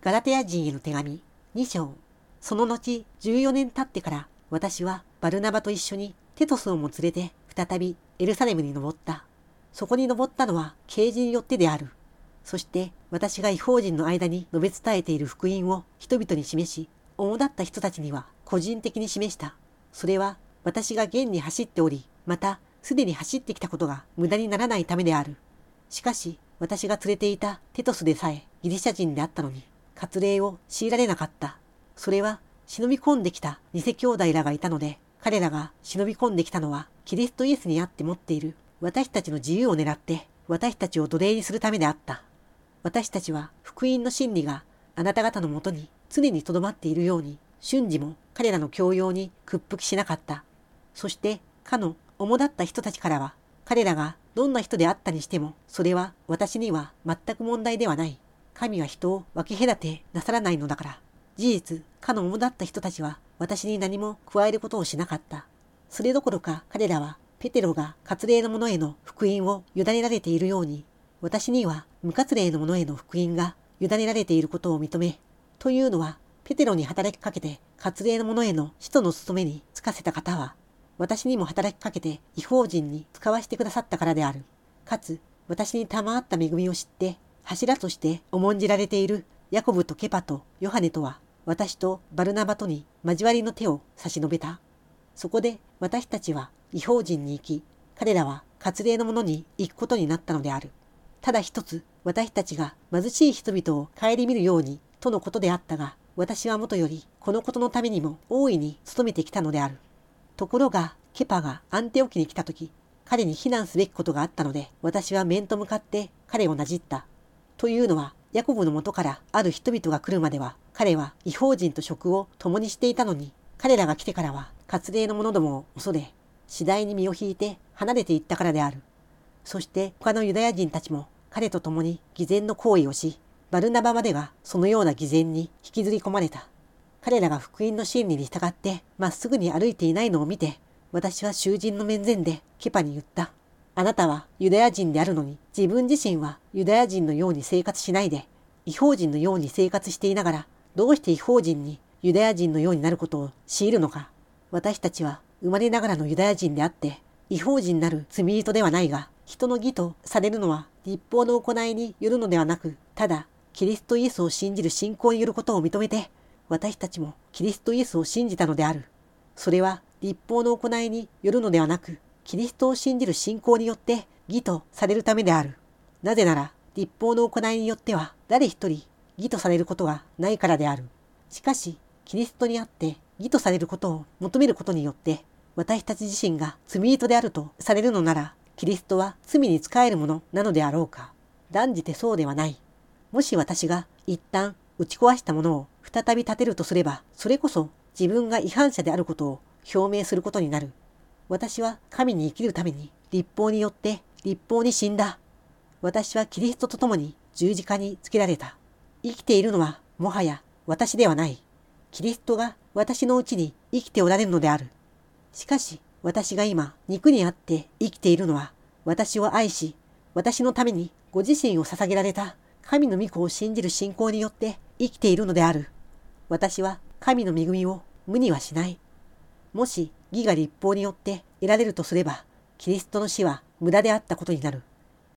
ガラテヤ人への手紙2章。その後14年経ってから私はバルナバと一緒にテトスをも連れて再びエルサレムに登った。そこに登ったのは啓示によってである。そして私が異邦人の間に述べ伝えている福音を人々に示し、主だった人たちには個人的に示した。それは私が現に走っており、またすでに走ってきたことが無駄にならないためである。しかし私が連れていたテトスでさえギリシャ人であったのに、割礼を強いられなかった。それは忍び込んできた偽兄弟らがいたので、彼らが忍び込んできたのはキリストイエスにあって持っている私たちの自由を狙って私たちを奴隷にするためであった。私たちは福音の真理があなた方のもとに常にとどまっているように、瞬時も彼らの教養に屈服しなかった。そしてかの主だった人たちからは、彼らがどんな人であったにしても、それは私には全く問題ではない。神は人を分け隔てなさらないのだから。事実、かの主だった人たちは私に何も加えることをしなかった。それどころか彼らはペテロが割礼の者への福音を委ねられているように、私には無割礼の者への福音が委ねられていることを認め、というのはペテロに働きかけて割礼の者への使徒の務めに就かせた方は、私にも働きかけて異邦人に使わしてくださったからである。かつ私に賜った恵みを知って柱として重んじられているヤコブとケパとヨハネとは、私とバルナバとに交わりの手を差し伸べた。そこで私たちは異邦人に行き、彼らは割礼の者に行くことになったのである。ただ一つ、私たちが貧しい人々を顧みるようにとのことであったが、私はもとよりこのことのためにも大いに努めてきたのである。ところがケパがアンテオキに来たとき、彼に非難すべきことがあったので、私は面と向かって彼をなじった。というのは、ヤコブの元からある人々が来るまでは、彼は異邦人と食を共にしていたのに、彼らが来てからは割礼の者どもを恐れ、次第に身を引いて離れていったからである。そして他のユダヤ人たちも彼と共に偽善の行為をし、バルナバまでがそのような偽善に引きずり込まれた。彼らが福音の真理に従ってまっすぐに歩いていないのを見て、私は囚人の面前でケパに言った。あなたはユダヤ人であるのに、自分自身はユダヤ人のように生活しないで、異邦人のように生活していながら、どうして異邦人にユダヤ人のようになることを強いるのか。私たちは生まれながらのユダヤ人であって、異邦人なる罪人ではないが、人の義とされるのは立法の行いによるのではなく、ただキリストイエスを信じる信仰によることを認めて、私たちもキリストイエスを信じたのである。それは立法の行いによるのではなく、キリストを信じる信仰によって義とされるためである。なぜなら、立法の行いによっては誰一人義とされることがないからである。しかし、キリストにあって義とされることを求めることによって、私たち自身が罪人であるとされるのなら、キリストは罪に仕えるものなのであろうか。断じてそうではない。もし私が一旦打ち壊したものを再び立てるとすれば、それこそ自分が違反者であることを表明することになる。私は神に生きるために立法によって立法に死んだ。私はキリストと共に十字架につけられた。生きているのはもはや私ではない。キリストが私のうちに生きておられるのである。しかし私が今肉にあって生きているのは、私を愛し、私のためにご自身を捧げられた神の御子を信じる信仰によって生きているのである。私は神の恵みを無にはしない。もし義が立法によって得られるとすれば、キリストの死は無駄であったことになる。